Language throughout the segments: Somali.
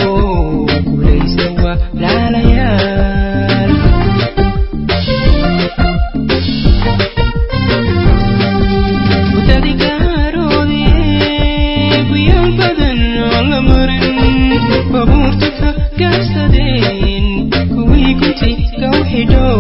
kulaystawa laalayaal utadigaroodee guyaal badan oo la marin babuurtaka gaabsadeen kuwii gunti gawxidhow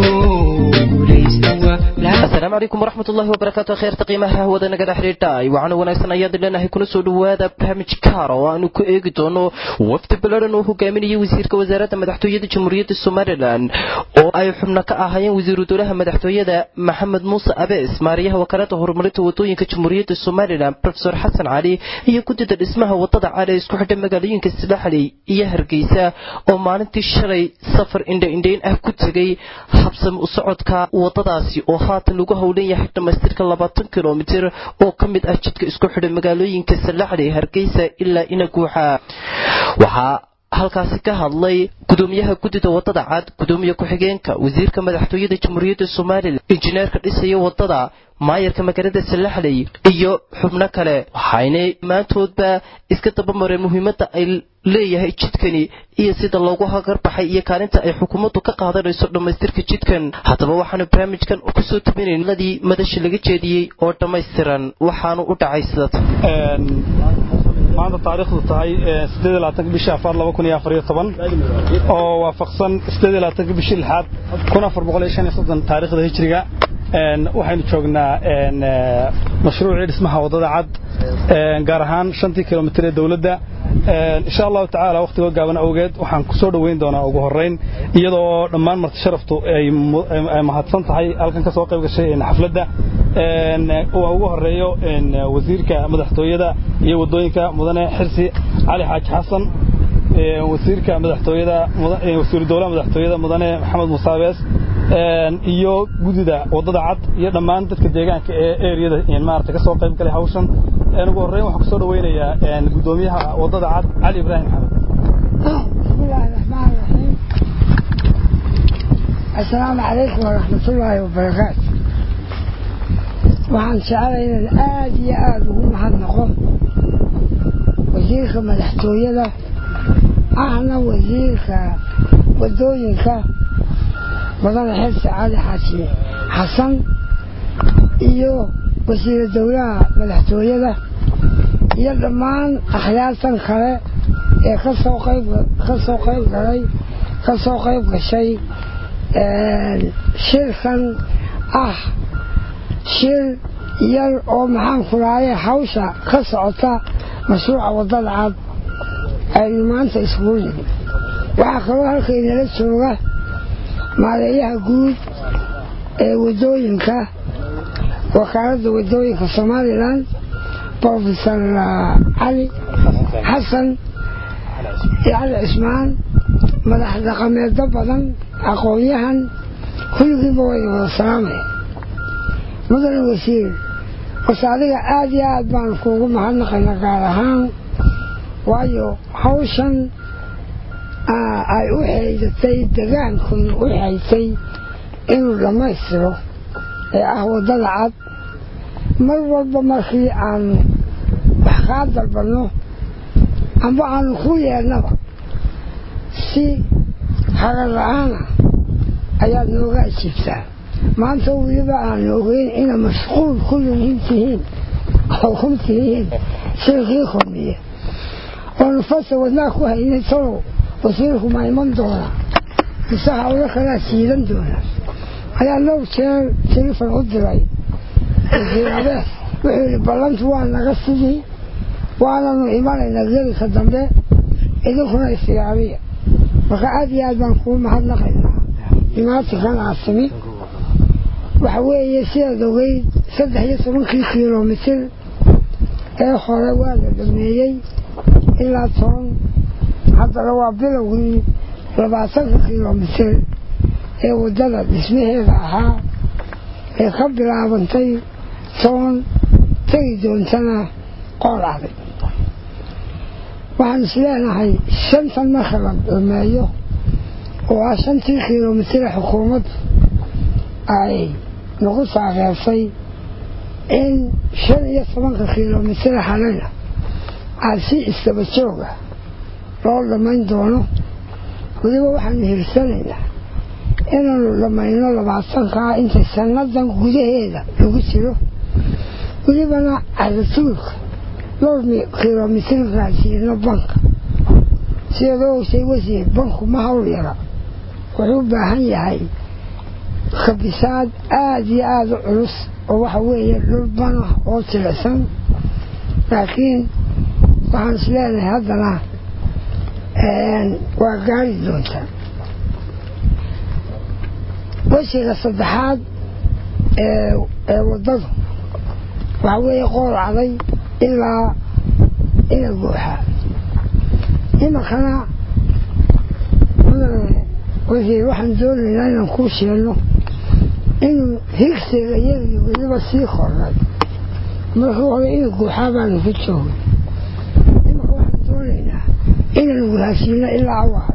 السلام عليكم ورحمة الله وبركاته. خير تقيمها هو ذا نقدر حريتاي وعنا وناسنا يد لنا هيكون سودو هذا برنامج كارو وأنو كأجدونه وفد بلدنا وهو كامل وزير كوزارة مدحتوية جمهورية الصوماليلاند أو أي حمنا كأهين وزير دولها مدحتوية محمد موسى أبيس ماريها وكالته هرملته وطوين كجمهورية الصوماليلاند بروفيسور حسن علي هي كنت اسمها وتضع على سكوح دمجالين كالسلاح لي يهرجيسا أو معناتي الشري سفر إندين أكتجي حبسم وصعد كا وتضاسي أو haatan lagu howlan yahay dhamaystirka 20 kilomitir oo kamid ah jidka isku xidhay magaalooyinka Salaxley Hargeysa ilaa Inaguuxa waxa halkaas ka hadlay gudoomiyaha gudida wadada cad gudoomiye ku xigeenka wasiirka madaxtooyada Jamhuuriyadda Soomaaliland injineerka dhisaya wadada maayarka magaalada Salaxley iyo xubno kale waxayna maantoodba iska tabamareen muhiimadda ay leeyahay jidkani iyo sida loogu hagar baxay iyo kaalinta ay xukuumaddu ka qaadanayso dhamaystirka jidkan hadaba waxaanu barnaamijkan ku soo tabinaynay madasha laga jeediyay oo dhamaystiran waxaanu u dhacay sidatan maanta taariikhdu tahay 28 bisha Afar 2014 oo waafaqsan 28 bisha Lixaad 1435 taariikhda hijriga waxaynu joognaa mashruuca dhismaha wadada cad gaar ahaan 5 kilomitir ee dawladda insha Allah taala waqtiga gaaban awgeed waxaan ku soo dhaweyn doonaa ugu horeyn iyadoo dhammaan marti sharaftu ay mahadsan tahay halkan ka soo qayb gashay xafladda oo ugu horeeyo wasiirka madaxtooyada iyo wadooyinka mudane Xirsi Cali Xaaji Xasan wasiirka madaxtooyada wasiir dowladda madaxtooyada mudane Maxamed Muuse Abees iyo gudida wadada cad iyo dhammaan dadka deegaanka ee area-da maarta ka soo qayb galay hawshan ugu horeyn waxaan ku soo dhaweynayaa gudoomiyaha wadada cad Cali Ibrahim Maxamed bismillahir rahmanir rahim assalaamu alaykum wa rahmatullahi wa barakatuh waxaan jeclahay in aad iyo aad ugu mahadnaqo wasiirka madaxtooyada ahna wasiirka wadooyinka mudane Xirsi Cali Xaaji Xasan iyo wasiir dowladda madaxtooyada iyo dhammaan akhlaaqan kale ee ka soo qayb gashay shirkan shir yar oo maxaan ku raayay hawsha ka socota mashruuca wadada cad ay maanta isku yimid waxa kaloo halkayna la jooga maareeyaha guud ee wadooyinka wakaaladda wadooyinka Soomaaliland Professor Ali Xasan Ali Ismaan madax dhaqameed badan aqoonyahan kulligiiba way salaamay mudane wasiir wasaadiga aad iyo aad baan kuugu mahadnaqaynaa gaar ahaan waayo hawshan ay u xeedatay deegaankun u xeedatay inuu dhamaystiro ee ah wadada cad mar walba markii aan wax ka dalbano amba aan ku yeernaba si hagar la'aan ayaa nooga ajiibtaa maanta weliba aan ogeyn ina mashquul kulligiin tihiin shirkii kulmiye oo nafasa wadnaa ku haynay talow wasiirku ma iman doona mise hawlo kala siidan doona ayaa loo jeer telefon u diray wasiirada wixii ballantu waa naga sidii waananu imanayna gelika dambe idinkuna istiyaariya marka aad iyo aad baan kuu mahadnaqaynaa imaatinkan aasimi waxa weeye sidaad ogeyd 13 kilomitir ee hore waa la dhameeyey ilaa 10 haddana waa bilowgii 20 kilomitir ee wadada dhismaheeda ahaa ee ka bilaabantay 10 tagi doontana qoolacday waxaan isleenahay 5 marka la dhameeyo oo 5 kilomitir xukuumad ay nagu taageersay in 15 kilomitir xalana aad si istaba jooga loo dhammayn doono weliba waxaanu hirsanaynaa inaanu dhammayno 20 inta sannadan gudaheeda lagu jiro welibana carratuulka 2 kilomitir raasiino banka sidoo shay wasiir banku ma hawl yara wuxuu u baahan yahay khabisaad aad iyo aad u culus oo waxa weeye dhul bana oo jilicsan laakiin waxaan isleenahay haddana waa gaari doontaa wejiga saddexaad ee waddadu waxa weeye qool caday ilaa ina buuxa imakana wasiir waxaan doonaynaa inaan kuu sheegno inuu higsiga iyagii weliba sii kordhay markii hore ina buuxaa baanu ku joogay imaka waxaan doonaynaa inaanu wadaasiino ilaa awaare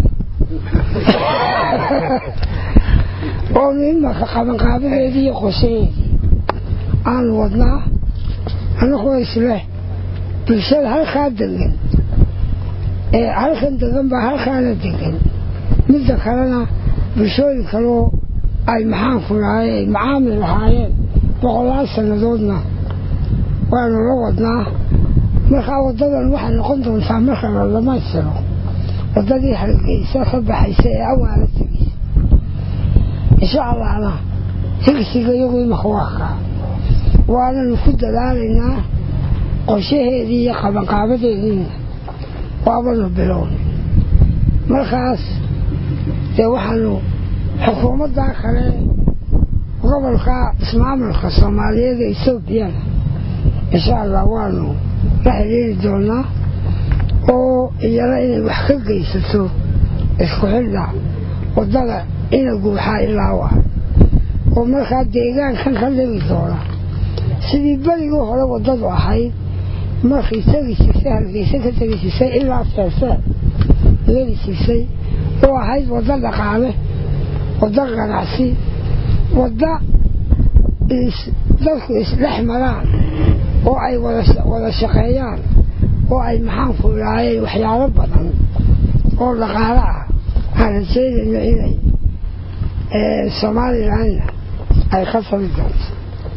oonu imaka qabanqaabadeedii iyo qosayeedii aanu wadnaa annagoo isleh bulshada halkaa degan halkan degan baa halkaana degan midda kalena bulshooyin kaloo ay maxaanku lahay ay macaamil lahaayeen 100 sannadoodna waanu la wadnaa markaa waddadan waxay noqon doontaa marka la dhammaystiro waddadii Hargeysa ka baxaysa ee awaala tegaysa insha allahna higsiga iyagu imaka waakaa waananu ku dadaalaynaa qorshaheedii iyo qabanqaabadeediina waabanu bilownay markaas dee waxaanu xukuumaddaa kale gobolka ismaamulka Soomaaliyeed ee Ethiopiana insha allah waanu la xiriiri doonaa oo iyana inay wax ka geysato isku xidha waddada ina guuxaa ilaa waa oo markaa deegaankan ka dhigi doona sidii berigii hore waddadu ahayd markay tegi jirtay Hargeysa ka tegi jirtay ilaa Feerfeer lagi jirtay oo ahayd wadda dhaqaale wadda ganacsi wadda dadku isdhex maraan oo ay wada shaqeeyaan oo ay maxaanku lahaayeen waxyaalo badan oo dhaqaale ah aan rajeynayno inay Somalilandna ay ka sami doonto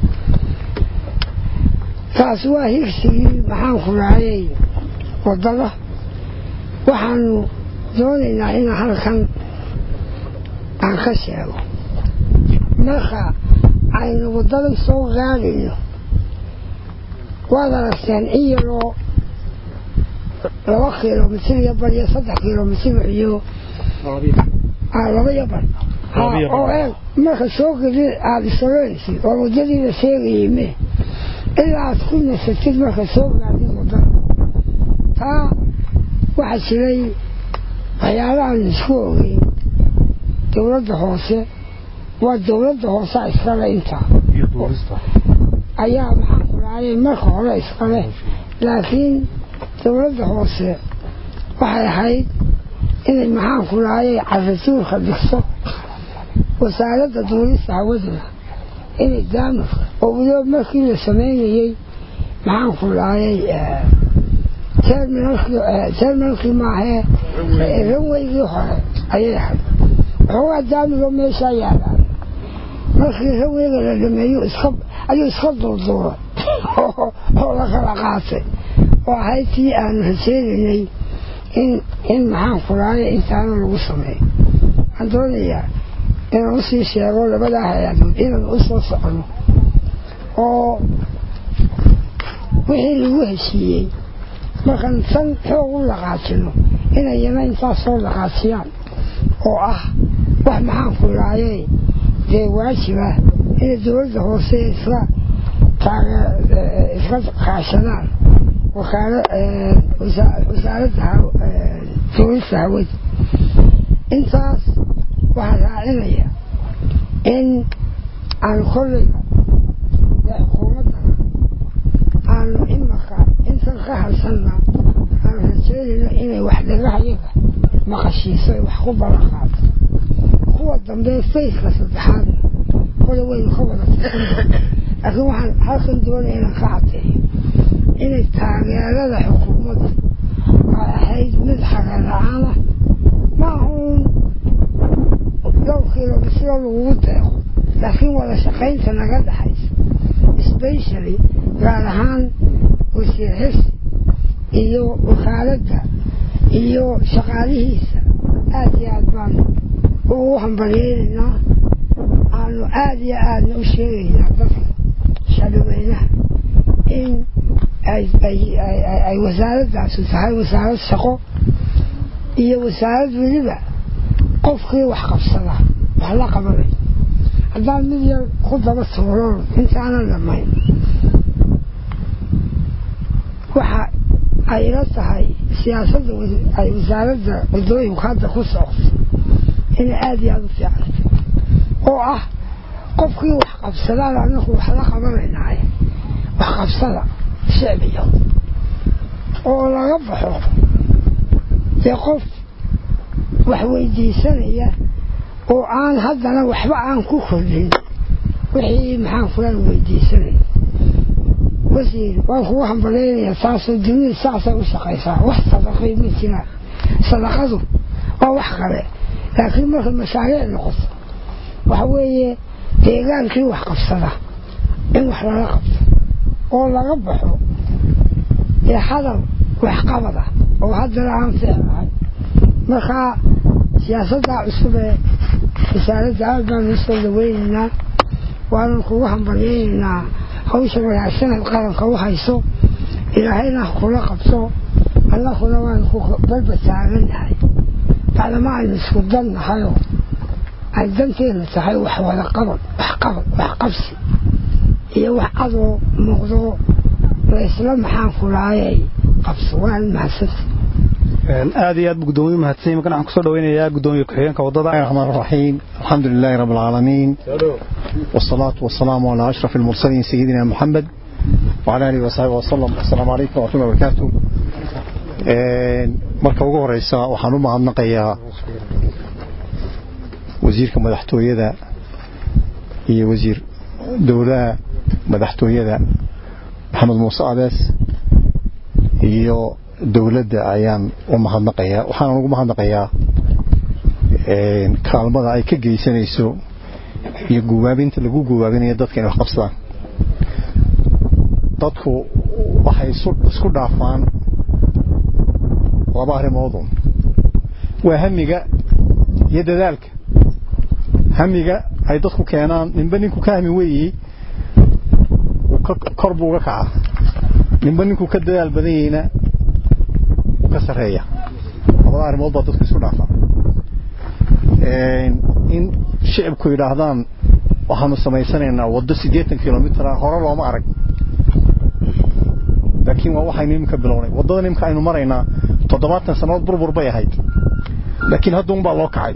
taas waa higsigii maxaanku lahaayey waddada waxaanu doonaynaa in halkan aan ka sheego marka aynu waddada soo gaadayno waad aragteen in yaroo 2 kilomitir iyo bar iyo 3 kilomitir iyo 2 iyo bar oo marka soo gelin aad isoleynaysid oo waddadii la sheegayay ilaa aad ku nasatid marka soo gaadid waddada taa waxaa jiray waxyaalahaan isku ogeyn dowladda hoose waa dowladda hoose iskale intaa ayaa maxaanku lahaayey marka hore iskale laakiin dowladda hoose waxay ahayd inay maxaanku lahaayey carratuulka dhigso wasaaradda duulista hawaduna inay daamurka oo weliba markii la samaynayey maxaanku lahaayey terminalkii maahee ranweygii hore ayay ahayd waxoogaa daamigoo meeshaa yaalaan markii ranweyga la dhameeyo ayuu iska duurduuray oo la kala qaatay oo ahayd tii aanu rajeynaynay in maxaanku lahaayey intaana lagu sameeyo waxaan doonayaa inaan usii sheego labadaa hay-adood inaan u soo socono oo wixii lagu heshiiyey markaan tan xoog u dhaqaajino inayana intaas soo dhaqaajiyaan oo ah wax maxaanku lahaayey dee waajiba inay dowladda hoose isla kaashadaan wasaaradda duulista hawada intaas waxaa raacinaya in aan kollayga xukuumadda aanu imaka intan ka harsanna aan rajeynayno inay wax dhagahayaga maqashiiso ay wax ku ballan qaato kuwa dambe fayska saddexaadna kolle waynu ka wada tasan laakiin waxaan halkan doonaya inaan ka cadeeyo inay taageerada xukuumadda ay ahayd ahayd mid xagan la-aana maahuun dhowr kiilomitra lagugu deeqo laakiin wada shaqaynta naga dhaxaysa especially gaar ahaan wasiir xirsi iyo wakaaladda iyo shaqaalihiisa aad iyo aad baanu ugu hambalyeynanaa aanu aad iyo aadna u sheegaynaa dadka shacbweynaha in ay wasaaraddaasi tahay wasaarad shaqo iyo wasaarad weliba qofkii wax qabsada wax la qabanay haddaan mid yar ku daba tuuroon intaanan dhamayn waxa ay ila tahay siyaasadda ay wasaaradda wadooyinku hadda ku socoto inay aad iyo aad u fiican oo ah qofkii wax qabsadaan anagu wax la qabanaynaay wax qabsada shicbiga oo laga baxo dee qof wax weydiisanaya oo aan haddana waxba aan ku kordhin wixii maxaan fulaan weydiisanaya wasiir waan kugu hambaleynayaa taasoo dunida saasay u shaqaysaa wax sadaqay ma jiraan sadaqadu waa wax kale laakiin marka mashaariic noqoto waxa weeye deegaankii wax qabsada in wax lala qabto oo laga baxo dee hadal waxqabada oo haddana aan fiicnahay markaa siyaasaddaa cusub ee wasaaradda aad baanu usoo dhaweynaynaa waanan kugu hambalyeynaynaa hawsha wanaagsaneed qaranka u hayso ilaahayna kula qabto annaguna waanu ku barba taagannahay bacdama aynu isku dan nahayoo ay danteenu tahay wax wada qabad wax qabsi iyo wax adoo muuqdo laysla maxaan kulaayay qabso waan mahadsanta aad iyo aad gudoomiye mahadsan markaan aan ku soo dhaweynayaa gudoomiye ku-xigeenka wadada Bismillahir Rahmanir Alhamdulillahi Rabbil Alamin wassalatu wassalamu ala ashrafil mursalin sayyidina Muhammad wa ala alihi wa sahbihi wa sallam. Assalamu alaykum wa rahmatullahi wa barakatuh. Marka ugu horeysa waxaan u mahadnaqayaa wasiirka madaxtooyada iyo wasiir dawladda madaxtooyada Maxamed Muuse Adees iyo dawladda ayaan u mahadnaqayaa waxaan ugu mahadnaqayaa kaalmada ay ka geysanayso iyo guwaabinta lagu guwaabinayo dadka inay wax qabsadaan dadku waxay isku dhaafaan laba arrimood waa hamiga iyo dadaalka hamiga ay dadku keenaan ninba ninku ka hami weeyii kor buu uga kaca ninba ninku ka dadaal badan yahayna ka sareeya labada arrimood baa dadku isku dhaafaan in shicibku yiraahdaan waxaanu samaysanaynaa waddo 80 kilomitir hore looma arag laakiin waa waxaynu imka bilownay waddada imka aynu maraynaa 70 sano burbur bay ahayd laakiin hadda un baa loo kacay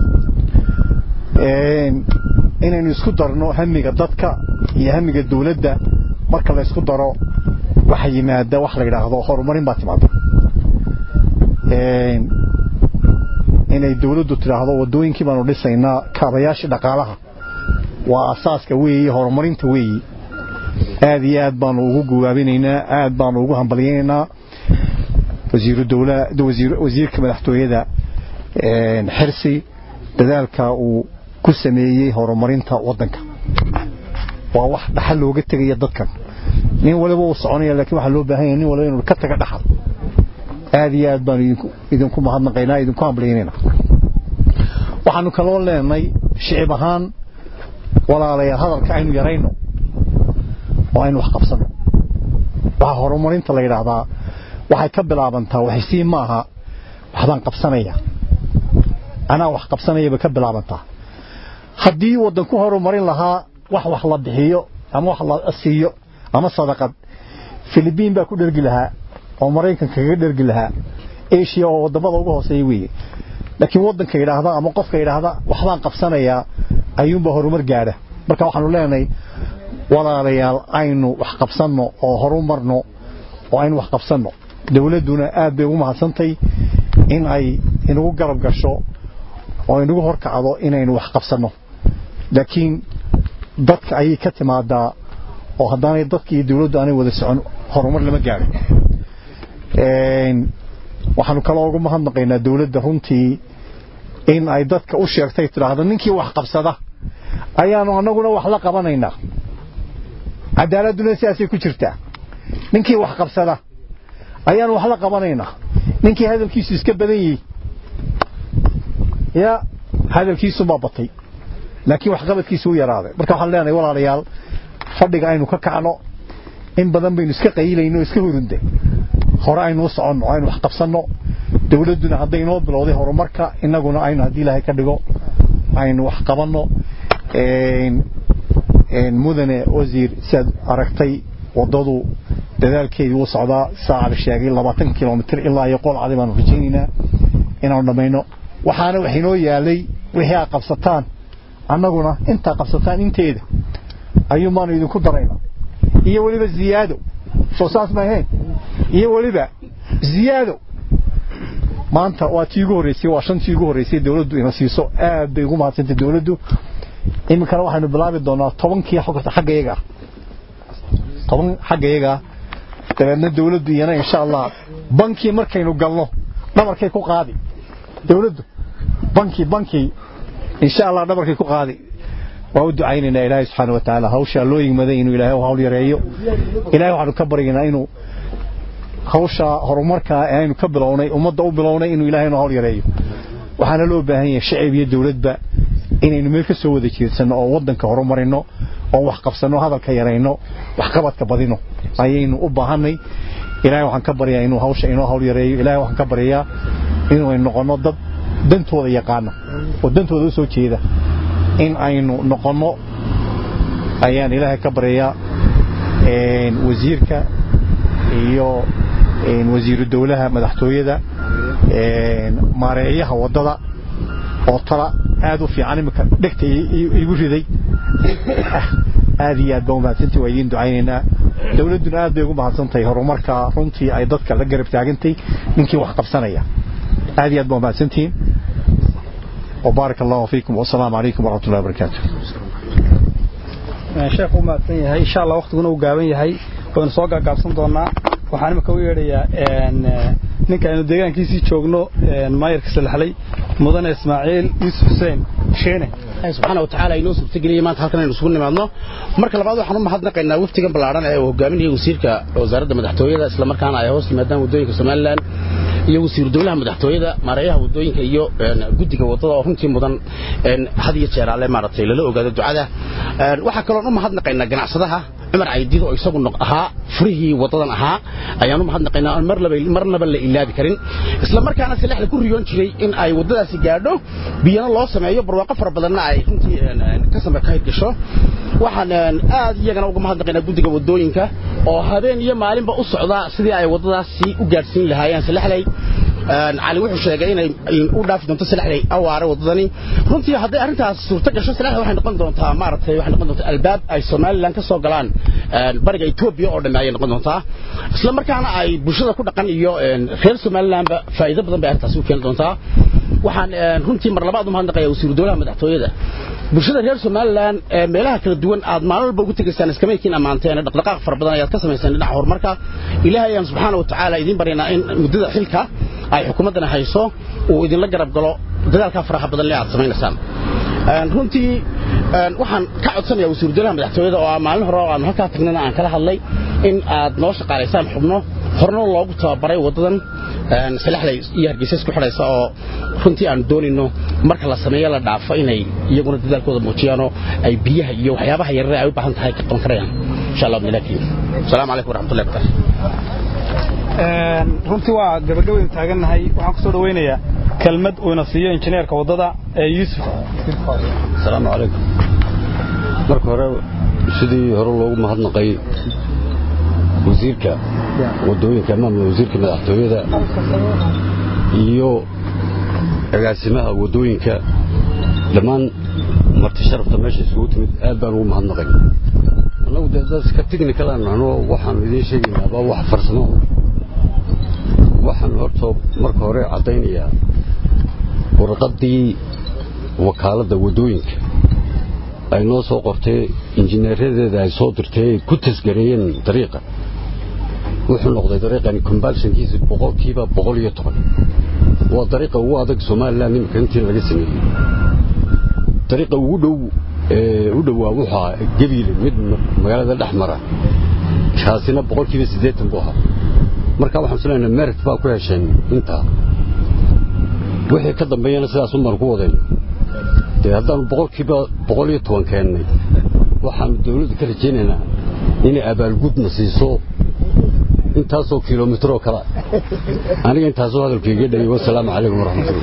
inaynu isku darno hamiga dadka iyo hamiga dawladda marka la isku daro waxa yimaada wax la yiraahdo horumarin baa timaada inay dawladdu tiraahdo wadooyinkii baanu dhisaynaa kaabayaasha dhaqaalaha waa asaaska weeye horumarinta weeye aad iyo aad baanu ugu guwaabinaynaa aad baanu ugu hambalyeynaa wasiirka madaxtooyada xirsi dadaalka uu ku sameeyay horumarinta wadanka waa wax dhaxal looga tagay dadkan nin waliba uu soconaya laakiin waxa loo baahan yahay nin waliba inuu ka taga dhaxal aad iyo aad baan idinku mahadnaqaynaa idinku hambalyeynaa waxaanu kaloo leenahay shicib ahaan walaalayaal hadalka aynu yarayno oo aynu wax qabsano waxa horumarinta la yiraahdaa waxay ka bilaabantaa waxay maaha waxbaan qabsanaya ana wax qabsanayaba ka bilaabantaa haddii wadanku horumarin lahaa wax la bixiyo ama wax la siiyo ama sadaqad Filibiin baa ku dhergi lahaa oo Mareykanka kaga dhergi lahaa Asia oo wadamada ugu hooseeya weeye laakiin wadanka yiraahda ama qofka yiraahda waxbaan qabsanaya ayuunba horumar gaara marka waxaanu leenahay walaalayaal aynu wax qabsano oo horumarno oo aynu wax qabsano dawladuna aad bay ugu mahadsantay in ay inagu garab gasho oo inagu horkacdo inaynu wax qabsano laakiin dadka ay ka timaadaa oo haddaanay dadkii dawladdu aanay wada socon horumar lama gaaro waxaanu kala ugu mahadnaqaynaa dawladda runtii in ay dadka u sheegtay tiraahdo ninkii wax qabsada ayaanu annaguna wax la qabanaynaa cadaaladuna siyaasay ku jirtaa ninkii wax qabsada ayaanu wax la qabanaynaa ninkii hadalkiisu iska badan yahay ya hadalkiisu ma batay laakiin wax qabadkiisu u yaraaday marka waxaan leenahay walaalayaal fadhiga aynu ka kacno in badan baynu iska qaylayno iska hurunday hore aynu soconno aynu wax qabsanno dawladuna hadday inoo bilowday horumarka inaguna aynu haddii ilaahay ka dhigo aynu wax qabanno mudane wasiir sidaad aragtay wadadu dadaalkeedii uu socdaa saaca la sheegay 20 kilomitir ilaa iyo qolcadi baanu rajaynaynaa inaanu dhamayno waxaana wax inoo yaalay wixii aad qabsataan annaguna inta qabsataan inteeda ayuumaanu idinku daraynaa iyo waliba ziyaado soo saas ma ahayn iyo waliba ziyaado maanta waa tii ugu horeysay waa shantii ugu horeysay dawladdu ina siiso aad bay ugu mahadsantay dawladdu iminkana waxaanu bilaabi doonaa 10kii xaggayaga 10 xaggayaga dabeedna dawladdu iyana insha Allah bankii markaynu galno dhabarkay ku qaadi dawladdu bankii insha Allah dhabarkay ku qaadi waa u ducaynaynaa Ilaahay subhanahu wa ta'ala hawsha loo yimaaday inuu Ilaahay hawl yareeyo Ilaahay waxaanu ka baryaynaa inuu hawsha horumarka aynu ka bilownay ummadda u bilownay inuu Ilaahay hawl yareeyo waxaana loo baahan yahay shacab iyo dawladba inaynu meel ka soo wada jeedsano oo wadanka horumarino oo wax qabsano hadalka yareyno wax qabadka badino ayaynu u baahanay Ilaahay waxaan ka baryaa inuu hawsha inoo hawl yareeyo Ilaahay waxaan ka baryaa inuu noqono dad dantooda yaqaan oo dantooda soo jeeda in aynu noqono ayaan Ilaahay ka baryaa wasiirka iyo wasiiru dawlaha madaxtooyada maareeyaha wadada oo tala aad u fiican imika dhigtay igu riday aad iyo aad baa mahadsantii waa idin ducaynaynaa dawladuna aad bay ugu mahadsantahay horumarka runtii ay dadka la garab taagantay ninkii wax qabsanaya aad iyo aad baa mahadsantiin وبارك الله فيكم والسلام عليكم ورحمة الله وبركاته شيخ وما تنيه إن شاء الله وقتنا وقابين هاي ونسوق قابسون دونا وحنا مكوير يا ninka aynu deegaankiisii joogno maayirka Salaxley mudane Ismaaciil Yusuf Hussein sheene subhanahu wa ta'ala inoo suurtageliyay maanta halkan aynu isugu nimaadno marka labaad waxaan u mahadnaqaynaa waftigan balaaran ee uu hogaaminayay wasiirka wasaaradda madaxtooyada isla markaana ay hoos yimaadaan wadooyinka Soomaaliland iyo wasiir dawladda madaxtooyada maareeyaha wadooyinka iyo guddiga wadada oo runtii mudan had iyo jeer alle maartay lala ogaado ducada waxa kale oo u mahadnaqaynaa ganacsadaha Umar Aydiid oo isagu ahaa furihii wadadan ahaa ayaan u mahadnaqaynaa marnaba la ilaabi karin isla markaana Salaxley ku riyoon jiray in ay wadadaasi gaadho biyana loo sameeyo barwaaqo fara badan ay runtii ka sameeyay gasho waxaan aad iyagana uga mahadnaqaynaa guddiga wadooyinka oo habeen iyo maalinba u socda sidii ay wadadaasi u gaarsiin lahaayeen Salaxley علي wuxuu sheegay inay u dhaafi doonto Salaxley awaare wadadani runtii haday arintaas suurta gasho Salaxley waxay noqon doontaa maartay waxay noqon doontaa albaab ay Soomaaliland ka soo galaan bariga Itoobiya oo dhan ay noqon doontaa isla markaana ay bulshada ku dhaqan iyo reer Soomaaliland ba faa'iido badan bay arintaas u keen doontaa waxaan runtii mar labaad u mahadnaqayaa wasiir dawladda madaxtooyada bulshada reer Soomaaliland meelaha kala duwan aad maalin walba ugu tagaysaan iska meekin amaanteen dhaqdhaqaaq far badan ayaad ka sameeysan dhinaca horumarka Ilaahay subhanahu wa ta'ala idin barina in muddada xilka ay xukuumadana hayso oo idin la garab galo dadaalka faraha badan ee aad sameeynaysan runtii waxaan ka codsanayaa wasiir dawladda madaxtooyada oo maalin hore aan halka tagnana aan kala hadlay in aad noo shaqaaleysaan xubno horno loogu tababaray wadadan Salaxley iyo Hargeysa isku xidhaysa oo runtii aan doonino marka la sameeyo la dhaafo inay iyaguna dadaalkooda muujiyaan ay biyaha iyo waxyaabaha yaryar ay u baahan tahay ka qaban karayaan insha Allah milaakiin assalamu alaykum warahmatullahi wabarakatuh runtii waa gabagabada taaganahay waxaan ku soo dhaweynayaa kelmad uu ina siiyo injineerka wadada ee Yusuf assalamu alaykum marka hore sidii hore loogu mahadnaqay wasiirka wadooyinka ama wasiirka madaxtooyada iyo agaasimaha wadooyinka dhamaan marti sharafta meesha isugu timid aad baan ugu mahadnaqay anagu dadka ka technical anoo waxaan idin sheegaynaa wax farsamo waxaan horto marka hore cadeynayaa warqadii wakaalada wadooyinka ay noo soo qortay injineeradeeda ay soo dirtay ku tasgareeyeen dariiqa wuxuu noqday dariiqan compulsionkiisa boqolkiiba 110 waa dariiqa ugu adag Soomaaliland in intii laga sameeyay dariiqa ugu dhow u dhawaa waxa gabiil mid magaalada dhaxmara kaasina boqolkiiba 80 buu ahaa marka waxaan filaynaa merit baa ku hesheen inta wixii ka dambeeyana sidaas u mar ku wadeen haddaan boqolkiiba 110 keenay waxaan dawladda ka rajaynaynaa inay abaalgudna siiso intaasoo kiiloomitir oo kala aniga intaasoo hadalkayga dhigay wassalaamu calaykum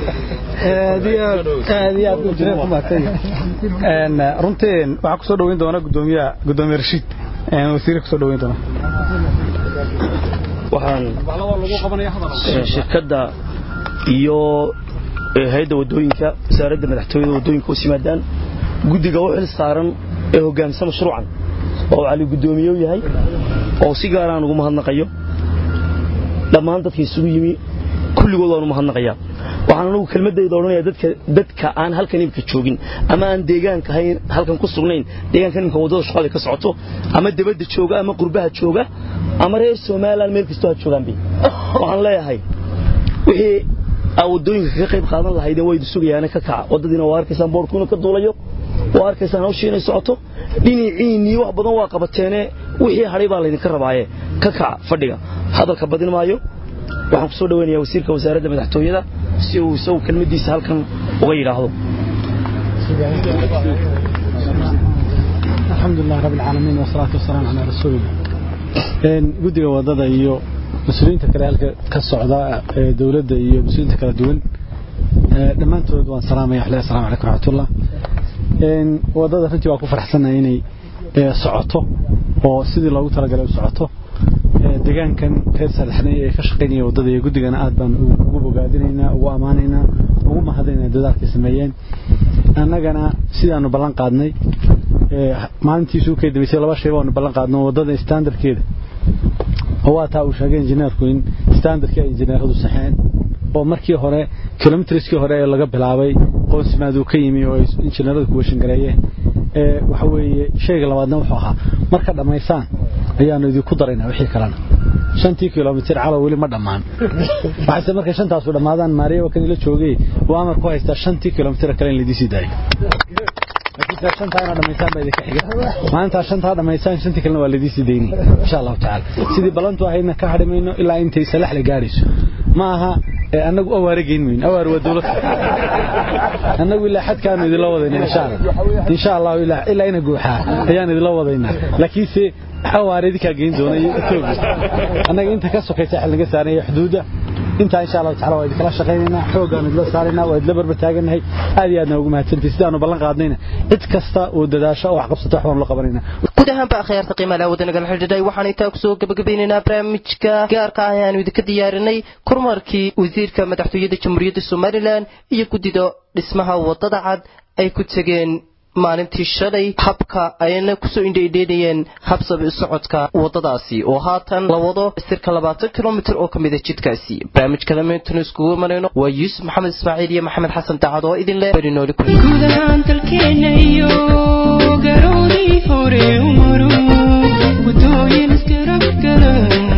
waraxmatullahi runtii waxaa ku soo dhaweyn doona gudoomiye Rashiid wasiir ku soo dhaweyn doona waxaan shirkadda iyo hay'adda wadooyinka wasaaradda madaxtooyada wadooyinka u simaadaan guddiga u xil saaran ee hoggaansan mashruucan oo cali gudoomiye yahay oo si gaar ah ugu mahadnaqayo dhammaan dadkii isugu yimi kulligood waan u mahadnaqayaa waxaan anigu kelmadayda oranayaa dadka aan halkan imka joogin ama aan deegaanka ahayn halkan ku sugnayn deegaankan imka wadada shaqada ka socoto ama dibadda jooga ama qurbaha jooga ama reer Soomaaliland meel kasta ha joogaan waxaan leeyahay wixii wadooyinka ka qayb qaadan lahaydeen way sugayaan ka kaca wadadina waa arkaysan boorkuna ka duulayo waa arkaysan hawsha inay socoto dhinaciini wax badan waa qabateene wixii haray baa laydin ka rabaaye ka kaca fadhiga hadalka badin maayo waxaan ku soo dhaweynayaa wasiirka wasaaradda madaxtooyada si uu soo kelmadiisa halkan uga yiraahdo alxamdulillaah rabbil caalamiin wasalaatu wasalaamu calaa rasuulillah guddiga wadada iyo مسؤولينta kale halka ka socda dawladda iyo mas'uuliyiinta kala duwan dhamaantood waan salaamayaa assalaamu alaykum raxmatullah wadada runtii waa ku faraxsanahay inay socoto oo sidii loogu talagalay u socoto deegaankan reer Salaxnay ee ka shaqeynaya wadada iyo guddigana aad baan ugu bogaadinaynaa ugu amaanaynaa ugu mahadinaynaa dadaalka sameeyeen annagana sidaanu ballan qaadnay maalintii soo keedamisay laba shay oo ballan qaadno wadada standardkeeda هو تاو شاقين انجينيركو إن ستاندرد انجينيرهدو صحيحين oo markii hore kilometriskii hore laga bilaabay qoys maadu ka yimi oo injineerada ku washin gareeyeen waxa weeye shayga labaadna wuxuu ahaa marka dhameysaan ayaanu idinku daraynaa wixii kalena 5 kilomitir cala wali ma dhamaan waxaase marka 5taas u dhamaadaan maariyo kan la joogay oo amar ku haysta 5 kilomitir kale in la disi daayo لكن شنطة دميسان بيدك حاجة ما أنت شنطة دميسان شنطة كلنا والدي ديني إن شاء الله تعالى سيدي بلانتو هينا كهرب منه إلا أنت يسلح لجارس معها أنا أورجين مين أور ودولة أنا أقول لحد كانوا يدلوا إن شاء الله إلا أنا جوحة يعني يدلوا ذينا لكن سي أوارد كجين زوني أنا أنت كسر كيسح لجساري حدوده انت ان شاء الله تعالى ويد كلا شقينا xoogana la saarina waa idla barbar taaganahay aad iyo aad noogu mahadsantii sidaan ballan qaadnayna cid kasta oo dadaasho wax qabsato waxaan la qabanayna gudahaan baa khayarta qiimaha wadanaga la xidhiidhay waxaan inta ku soo gabagabeynaa barnaamijka gaarka ah ee aan idinka diyaarinay kormarkii wasiirka madaxtooyada jamhuuriyadda Soomaaliland iyo guddiga dhismaha wadada cad ay ku tageen maalintii shalay habka ayna ku soo indheeyeen habsab socodka wadadaasi oo haatan la wado sirka 20 kilomitir oo kamid ah jidkaasi barnaamijka dhammaantiin isku marayno waa Yuusuf Maxamed Ismaaciil iyo Maxamed Xasan Daacad oo idin leh barinooli ku gudahaan dalkeena iyo garoodi hore umaru gudooyin iska rabgalan